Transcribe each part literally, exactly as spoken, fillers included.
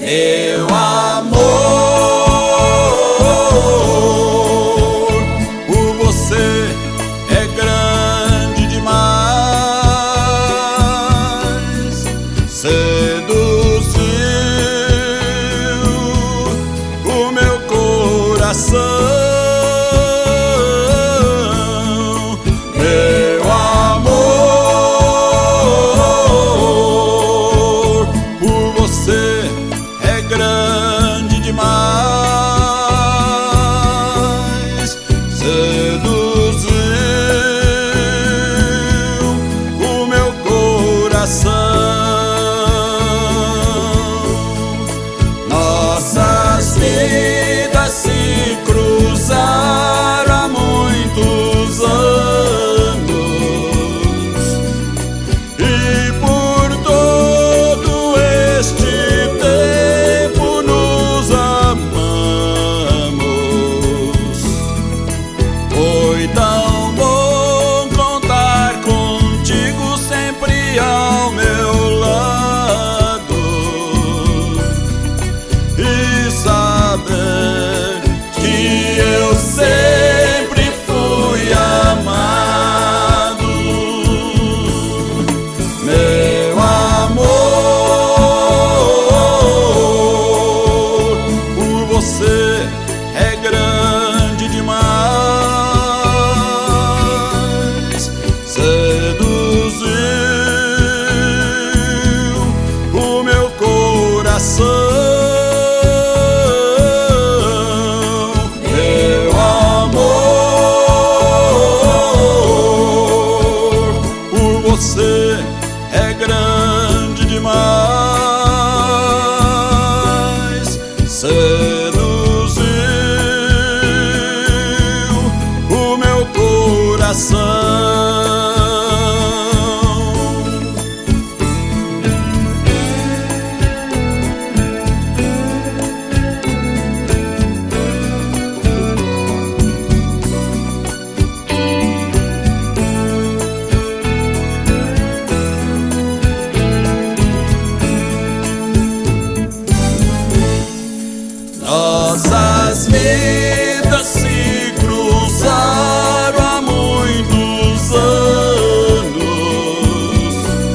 Meu amor, por você é grande demais. Seduziu o meu coração. Meu amor, por você é grande demais. Seduziu o meu coração. Nossas vidas se cruzaram há muitos anos, e por todo este tempo nos amamos. Foi tão bom contar contigo sempre ao meu lado, e saber que eu sempre fui amado. Meu amor, por você é grande demais. Seduziu o meu coração. Meu amor, por você é grande demais. Seduziu o meu coração. Nossas vidas se cruzaram há muitos anos,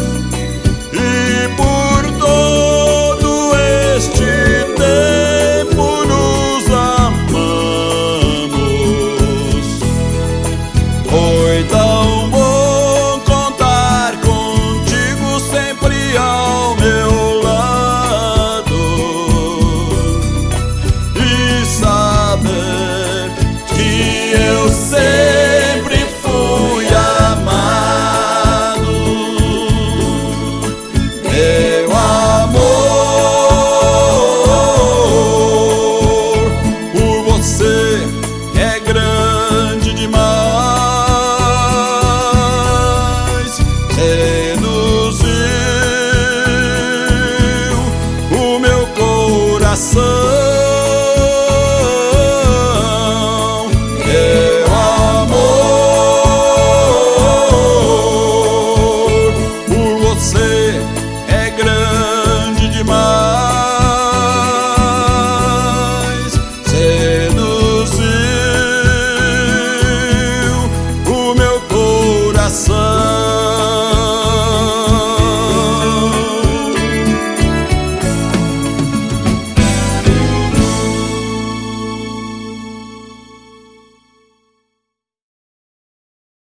e por todo este tempo nos amamos. Foi tão bom contar contigo sempre ao meu lado, e saber que eu sempre fui amado. Meu amor, por você é grande demais. Seduziu o meu coração.